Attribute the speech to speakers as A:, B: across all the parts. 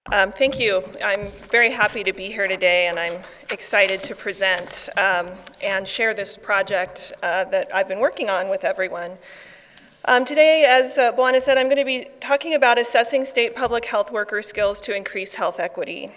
A: Thank you. I'm very happy to be here today, and I'm excited to present and share this project that I've been working on with everyone. Today, as Bwana said, I'm going to be talking about assessing state public health worker skills to increase health equity.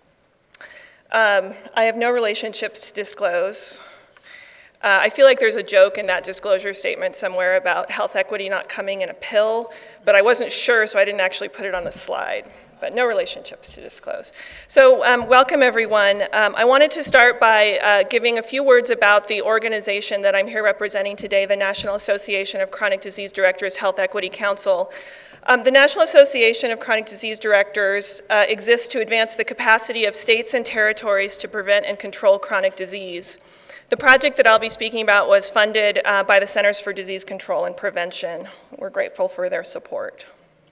A: I have no relationships to disclose. I feel like there's a joke in that disclosure statement somewhere about health equity not coming in a pill, but I wasn't sure, so I didn't actually put it on the slide. But no relationships to disclose. So welcome, everyone. I wanted to start by giving a few words about the organization that I'm here representing today, the National Association of Chronic Disease Directors Health Equity Council. The National Association of Chronic Disease Directors exists to advance the capacity of states and territories to prevent and control chronic disease. The project that I'll be speaking about was funded by the Centers for Disease Control and Prevention. We're grateful for their support.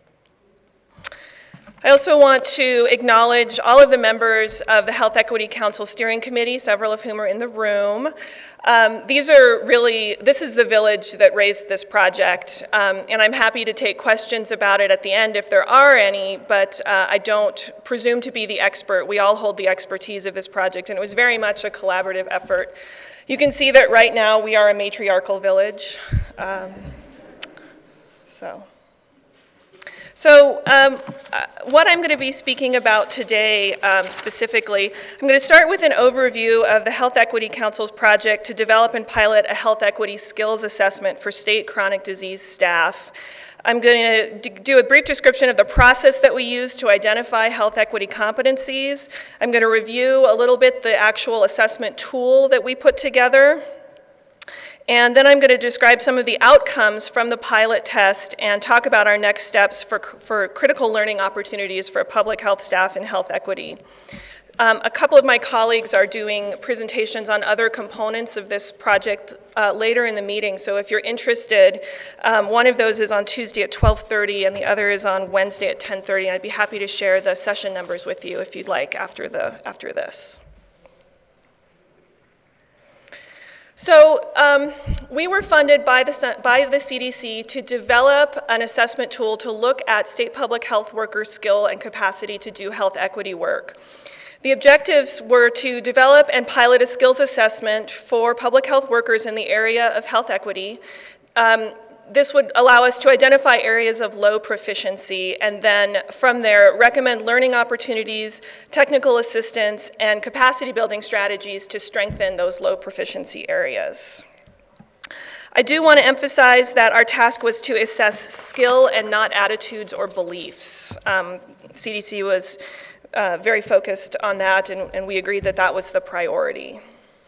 A: I also want to acknowledge all of the members of the Health Equity Council Steering Committee, several of whom are in the room. This is the village that raised this project, and I'm happy to take questions about it at the end if there are any, but I don't presume to be the expert. We all hold the expertise of this project, and it was very much a collaborative effort. You can see that right now we are a matriarchal village. What I'm going to be speaking about today specifically, I'm going to start with an overview of the Health Equity Council's project to develop and pilot a health equity skills assessment for state chronic disease staff. I'm going to do a brief description of the process that we use to identify health equity competencies. I'm going to review a little bit the actual assessment tool that we put together. And then I'm going to describe some of the outcomes from the pilot test and talk about our next steps for critical learning opportunities for public health staff and health equity. A couple of my colleagues are doing presentations on other components of this project later in the meeting, so if you're interested, one of those is on Tuesday at 12:30 and the other is on Wednesday at 10:30, and I'd be happy to share the session numbers with you if you'd like after this. So we were funded by the CDC to develop an assessment tool to look at state public health workers' skill and capacity to do health equity work. The objectives were to develop and pilot a skills assessment for public health workers in the area of health equity. This would allow us to identify areas of low proficiency and then from there recommend learning opportunities, technical assistance, and capacity building strategies to strengthen those low proficiency areas. I do want to emphasize that our task was to assess skill and not attitudes or beliefs. CDC was very focused on that, and we agreed that that was the priority.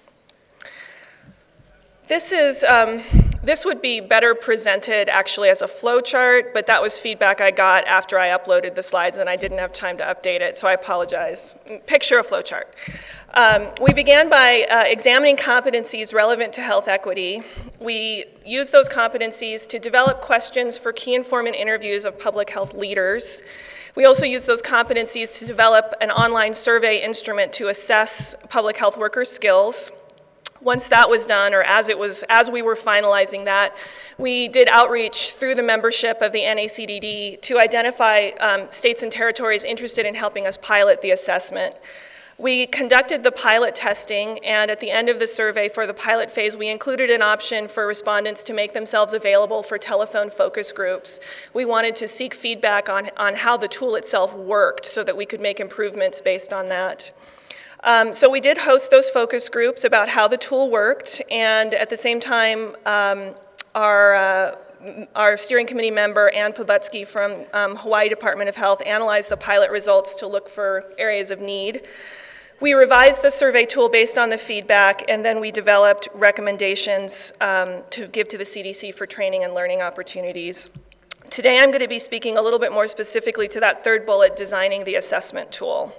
A: This would be better presented actually as a flow chart, but that was feedback I got after I uploaded the slides and I didn't have time to update it, so I apologize. Picture a flow chart. We began by examining competencies relevant to health equity. We used those competencies to develop questions for key informant interviews of public health leaders. We also used those competencies to develop an online survey instrument to assess public health workers' skills. Once that was done, or as we were finalizing that, we did outreach through the membership of the NACDD to identify states and territories interested in helping us pilot the assessment. We conducted the pilot testing, and at the end of the survey for the pilot phase, we included an option for respondents to make themselves available for telephone focus groups. We wanted to seek feedback on how the tool itself worked so that we could make improvements based on that. So we did host those focus groups about how the tool worked, and at the same time, our steering committee member, Ann Pobutsky from Hawaii Department of Health, analyzed the pilot results to look for areas of need. We revised the survey tool based on the feedback, and then we developed recommendations to give to the CDC for training and learning opportunities. Today I'm going to be speaking a little bit more specifically to that third bullet, designing the assessment tool.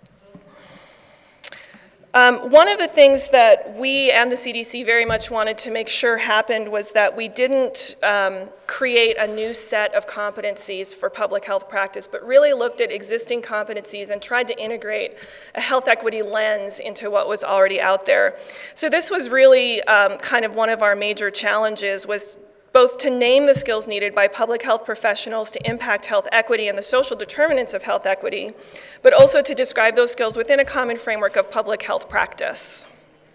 A: One of the things that we and the CDC very much wanted to make sure happened was that we didn't create a new set of competencies for public health practice, but really looked at existing competencies and tried to integrate a health equity lens into what was already out there. So this was really kind of one of our major challenges, was both to name the skills needed by public health professionals to impact health equity and the social determinants of health equity, but also to describe those skills within a common framework of public health practice.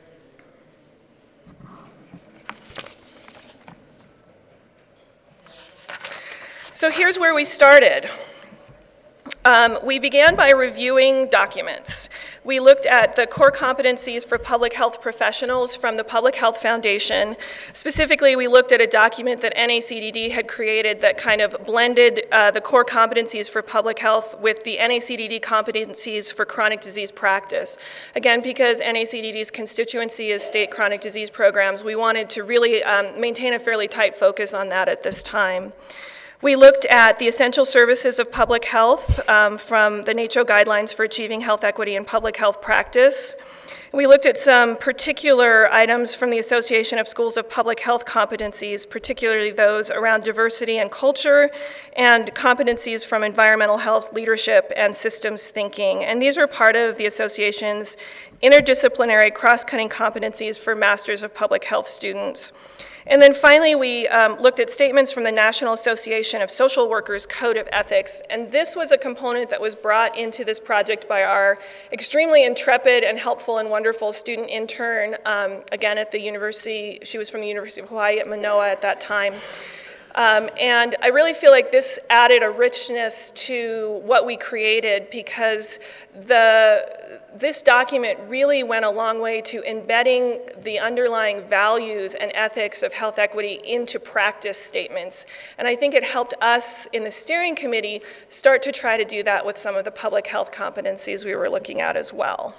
A: So here's where we started. We began by reviewing documents. We looked at the core competencies for public health professionals from the Public Health Foundation. Specifically, we looked at a document that NACDD had created that kind of blended the core competencies for public health with the NACDD competencies for chronic disease practice. Again, because NACDD's constituency is state chronic disease programs, we wanted to really maintain a fairly tight focus on that at this time. We looked at the essential services of public health from the NACCHO guidelines for achieving health equity in public health practice. We looked at some particular items from the Association of Schools of Public Health competencies, particularly those around diversity and culture, and competencies from environmental health, leadership, and systems thinking. And these were part of the association's interdisciplinary cross-cutting competencies for Masters of Public Health students. And then finally, we looked at statements from the National Association of Social Workers Code of Ethics, and this was a component that was brought into this project by our extremely intrepid and helpful and wonderful student intern, again at the university. She was from the University of Hawaii at Manoa at that time. And I really feel like this added a richness to what we created because this document really went a long way to embedding the underlying values and ethics of health equity into practice statements. And I think it helped us in the steering committee start to try to do that with some of the public health competencies we were looking at as well.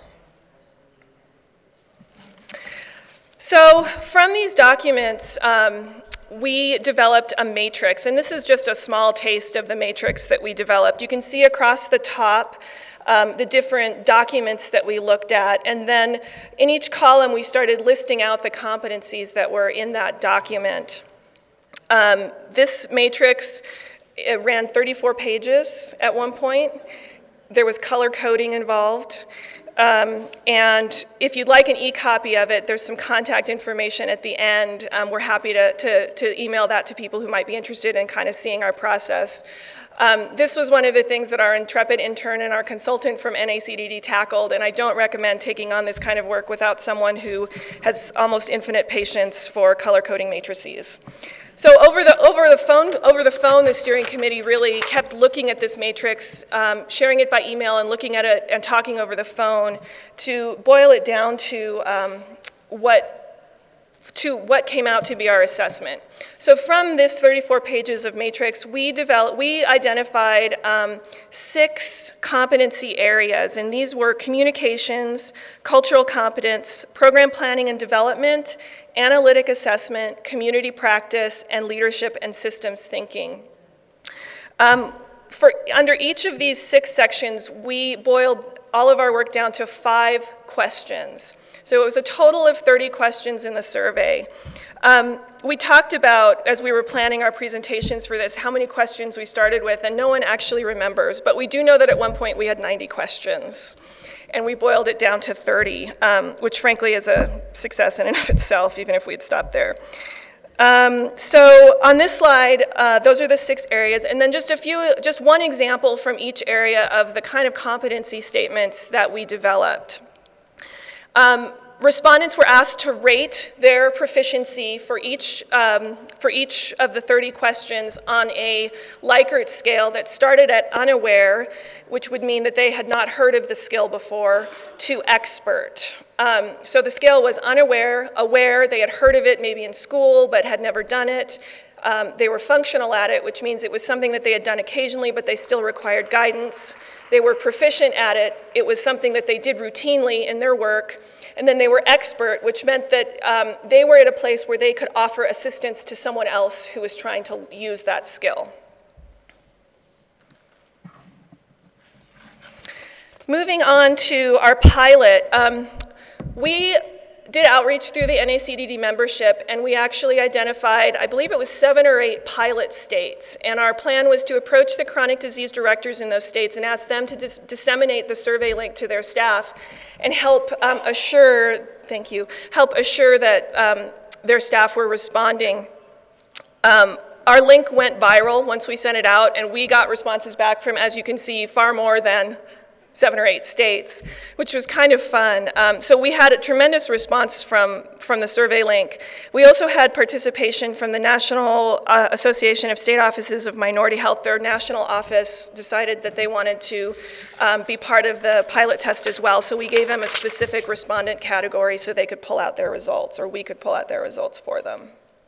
A: So from these documents, we developed a matrix, and this is just a small taste of the matrix that we developed. You can see across the top the different documents that we looked at, and then in each column we started listing out the competencies that were in that document. This matrix, it ran 34 pages at one point. There was color coding involved. And if you'd like an e-copy of it, there's some contact information at the end. We're happy to email that to people who might be interested in kind of seeing our process. This was one of the things that our intrepid intern and our consultant from NACDD tackled, and I don't recommend taking on this kind of work without someone who has almost infinite patience for color coding matrices. So over the phone, the steering committee really kept looking at this matrix, sharing it by email and looking at it and talking over the phone to boil it down to what came out to be our assessment. So from this 34 pages of matrix, we identified 6 competency areas, and these were communications, cultural competence, program planning and development, analytic assessment, community practice, and leadership and systems thinking. Under each of these 6 sections, we boiled all of our work down to 5 questions. So it was a total of 30 questions in the survey. We talked about, as we were planning our presentations for this, how many questions we started with, and no one actually remembers, but we do know that at one point we had 90 questions. And we boiled it down to 30, which frankly is a success in and of itself, even if we'd stopped there. So on this slide, those are the 6 areas, and then just one example from each area of the kind of competency statements that we developed. Respondents were asked to rate their proficiency for each of the 30 questions on a Likert scale that started at unaware, which would mean that they had not heard of the skill before, to expert. So the scale was unaware, aware, they had heard of it maybe in school but had never done it. They were functional at it, which means it was something that they had done occasionally, but they still required guidance. They were proficient at it. It was something that they did routinely in their work. And then they were expert, which meant that they were at a place where they could offer assistance to someone else who was trying to use that skill. Moving on to our pilot, we did outreach through the NACDD membership, and we actually identified, I believe it was 7 or 8 pilot states. And our plan was to approach the chronic disease directors in those states and ask them to disseminate the survey link to their staff and help assure that their staff were responding Our link went viral once we sent it out, and we got responses back from, as you can see, far more than 7 or 8 states, which was kind of fun. So we had a tremendous response from the survey link. We also had participation from the National Association of State Offices of Minority Health. Their national office decided that they wanted to be part of the pilot test as well, so we gave them a specific respondent category so they could pull out their results, or we could pull out their results for them.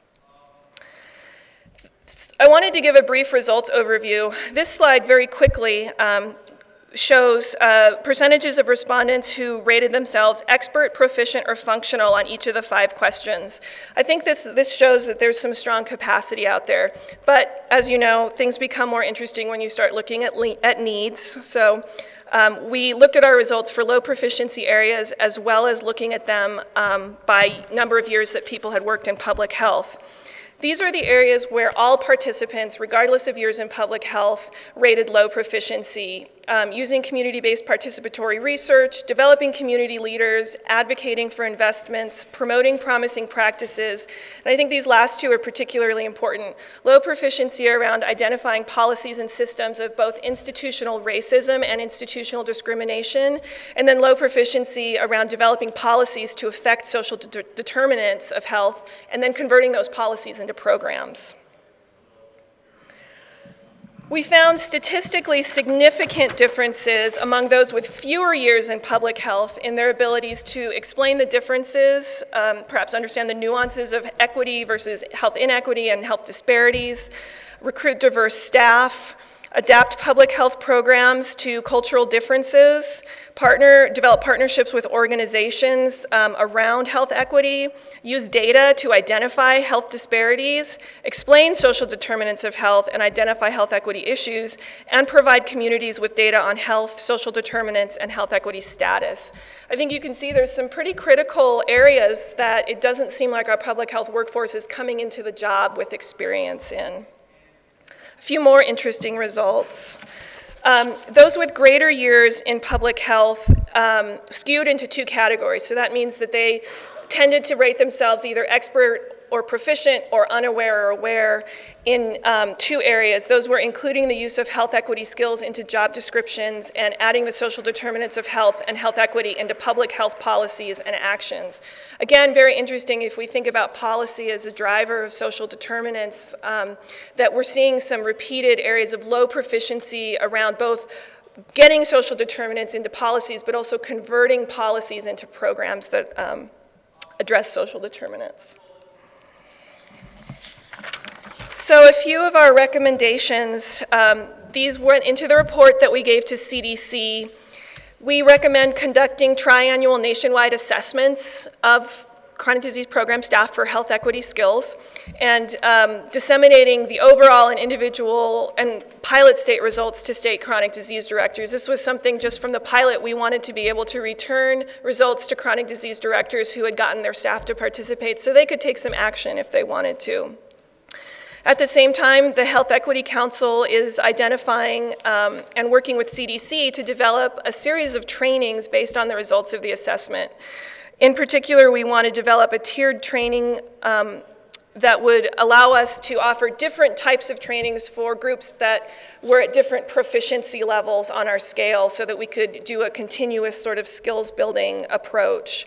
A: I wanted to give a brief results overview. This slide very quickly shows percentages of respondents who rated themselves expert, proficient, or functional on each of the 5 questions. I think this shows that there's some strong capacity out there. But as you know, things become more interesting when you start looking at needs. So we looked at our results for low proficiency areas as well as looking at them by number of years that people had worked in public health. These are the areas where all participants, regardless of years in public health, rated low proficiency, using community-based participatory research, developing community leaders, advocating for investments, promoting promising practices. And I think these last 2 are particularly important. Low proficiency around identifying policies and systems of both institutional racism and institutional discrimination, and then low proficiency around developing policies to affect social determinants of health, and then converting those policies into programs. We found statistically significant differences among those with fewer years in public health in their abilities to explain the differences, perhaps understand the nuances of equity versus health inequity and health disparities, recruit diverse staff, adapt public health programs to cultural differences, develop partnerships with organizations around health equity, use data to identify health disparities, explain social determinants of health and identify health equity issues, and provide communities with data on health, social determinants, and health equity status. I think you can see there's some pretty critical areas that it doesn't seem like our public health workforce is coming into the job with experience in. A few more interesting results. Those with greater years in public health skewed into 2 categories. So that means that they tended to rate themselves either expert or proficient or unaware or aware in 2 areas. Those were including the use of health equity skills into job descriptions and adding the social determinants of health and health equity into public health policies and actions. Again, very interesting if we think about policy as a driver of social determinants, that we're seeing some repeated areas of low proficiency around both getting social determinants into policies, but also converting policies into programs that address social determinants. So a few of our recommendations, these went into the report that we gave to CDC. We recommend conducting triannual nationwide assessments of chronic disease program staff for health equity skills and disseminating the overall and individual and pilot state results to state chronic disease directors. This was something just from the pilot we wanted to be able to return results to chronic disease directors who had gotten their staff to participate so they could take some action if they wanted to. At the same time, the Health Equity Council is identifying and working with CDC to develop a series of trainings based on the results of the assessment. In particular, we want to develop a tiered training that would allow us to offer different types of trainings for groups that were at different proficiency levels on our scale so that we could do a continuous sort of skills building approach.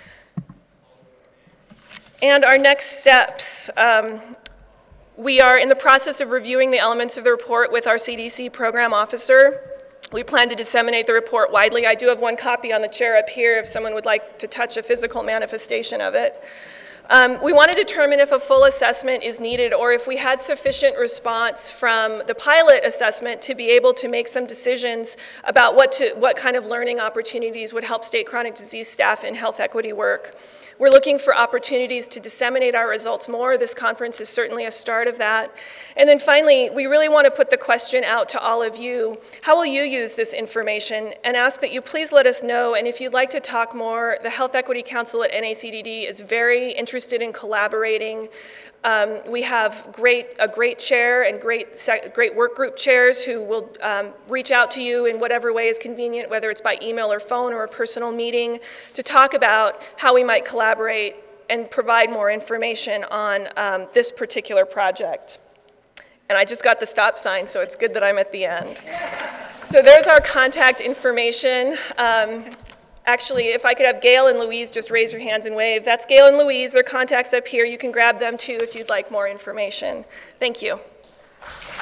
A: And our next steps. We are in the process of reviewing the elements of the report with our CDC program officer. We plan to disseminate the report widely. I do have 1 copy on the chair up here if someone would like to touch a physical manifestation of it. We want to determine if a full assessment is needed or if we had sufficient response from the pilot assessment to be able to make some decisions about what kind of learning opportunities would help state chronic disease staff in health equity work. We're looking for opportunities to disseminate our results more. This conference is certainly a start of that. And then finally, we really want to put the question out to all of you, how will you use this information? And ask that you please let us know, and if you'd like to talk more, the Health Equity Council at NACDD is very interested in collaborating. We have a great chair and great work group chairs who will reach out to you in whatever way is convenient, whether it's by email or phone or a personal meeting, to talk about how we might collaborate and provide more information on this particular project. And I just got the stop sign, so it's good that I'm at the end. So there's our contact information. Actually, if I could have Gail and Louise just raise your hands and wave. That's Gail and Louise. Their contacts up here. You can grab them too if you'd like more information. Thank you.